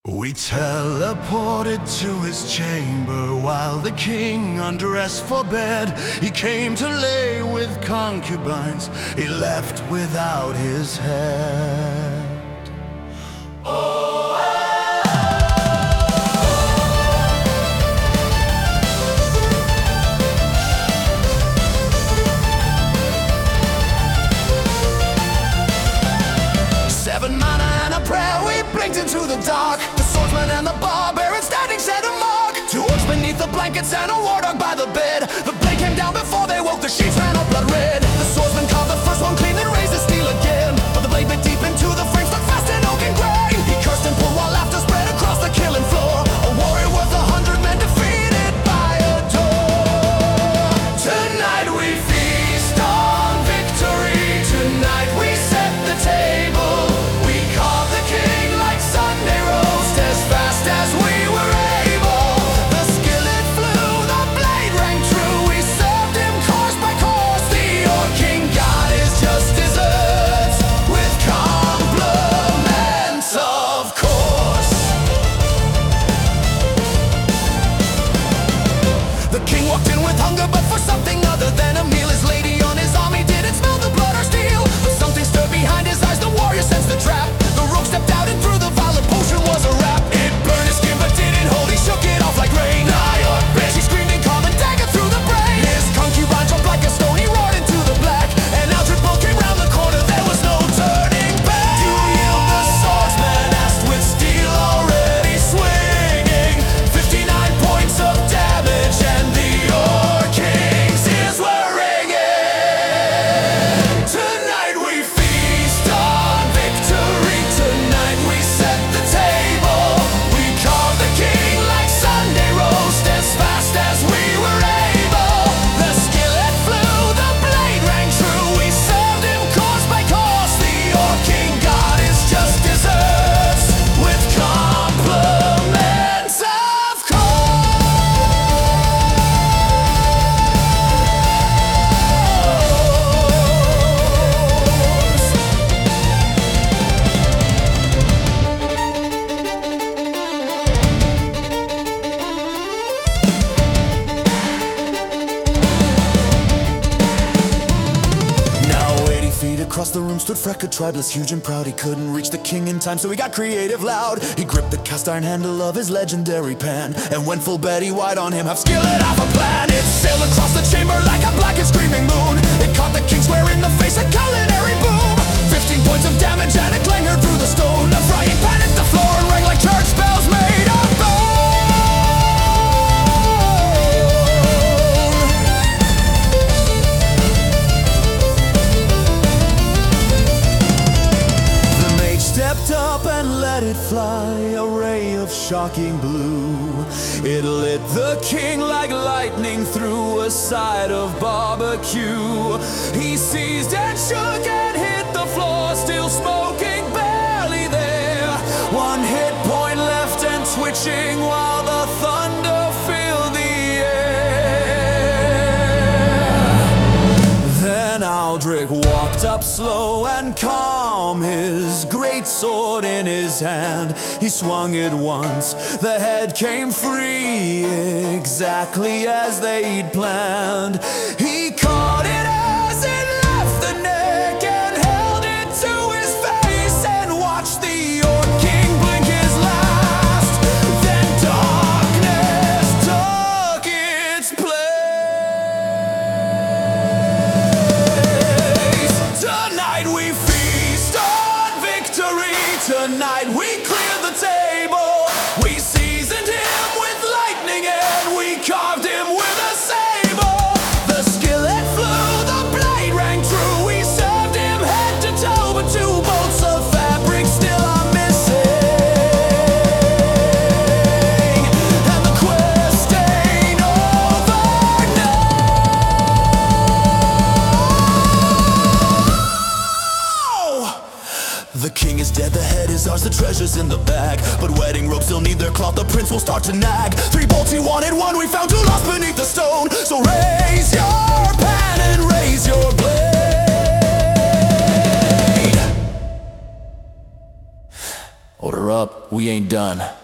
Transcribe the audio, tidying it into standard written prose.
We teleported to his chamber while the king undressed for bed. He came to lay with concubines, he left without his head. Oh, 7 mana and a prayer we blinked into the dark. The swordsman and the barbarian standing set a mark. 2 orcs beneath the blankets and a war dog by the bed. The blade came down before they woke, the sheets ran all blood red. The swordsman carved the first one clean, then raised his steel again. But the blade bit deep into the frame, stuck fast in oak and grain. He cursed and pulled while laughter spread across the killing floor. A warrior worth 100 men defeated by a door. Tonight we feast on victory. Tonight we set the table. We carved the king like Sunday roast as fast as we were able. The skillet flew, the blade rang true. We served him course by course. The Orc King got his just desserts with compliments, of course. The king walked in with hunger, but for something other than a meal. His lady on his arm, he didn't smell the blood or steel. But something stirred behind his eyes, the warrior sensed the trap. The rogue stepped out and threw the violet potion was a wrap. It burned his skin but didn't hold, he shook it off like rain. Die or bitch, he screamed and called a dagger through the brain. His concubine jumped like a stone, he roared into the black. An Eldritch bolt came round the corner, there was no turning back. You yield, the swordsman asked with steel already swinging. 59 points of damage and the Orc King's ears were ringing. Tonight we feast on victory. Tonight we set the table. We carved the king like Sunday roast as fast as we were able. The skillet flew, the blade rang true. We served him course by course. The Orc King got his just desserts with compliments, of course. Now 80 feet across the room stood Freka, tribeless, huge and proud. He couldn't reach the king in time, so he got creative loud. He gripped the cast iron handle of his legendary pan and went full Betty White on him, half skillet, half a plan. It sailed across the chamber like a black and screaming moon. It caught the king square in the face, a culinary boom. 15 points of damage and it clangered through the stone. The frying pan hit the floor and rang like church bells made of bone. The mage stepped up and let it fly, a ray of shocking blue. It lit the king like lightning through a side of barbecue. He seized and shook and hit the floor, still smoking, barely there. 1 hit point left and twitching while the thunder filled the air. Then Aldrich walked up slow and calm, his great sword in his hand. He swung it once, the head came free, exactly as they'd planned. He caught it as it left the neck and held it to his face and watched the Orc King blink his last. Then darkness took its place. Tonight we feast on victory. Tonight we clear the table. We seasoned him with lightning and we carved him with a sable. The skillet flew, the blade rang true. We served him head to toe, but 2 bolts of fabric still are missing. And the quest ain't over now. The king is dead, the head is ours, the treasure's in the bag. But wedding robes still need their cloth, the prince will start to nag. 3 bolts he wanted, 1 we found, 2 lost beneath the stone. So raise your pan and raise your blade. Order up. we ain't done.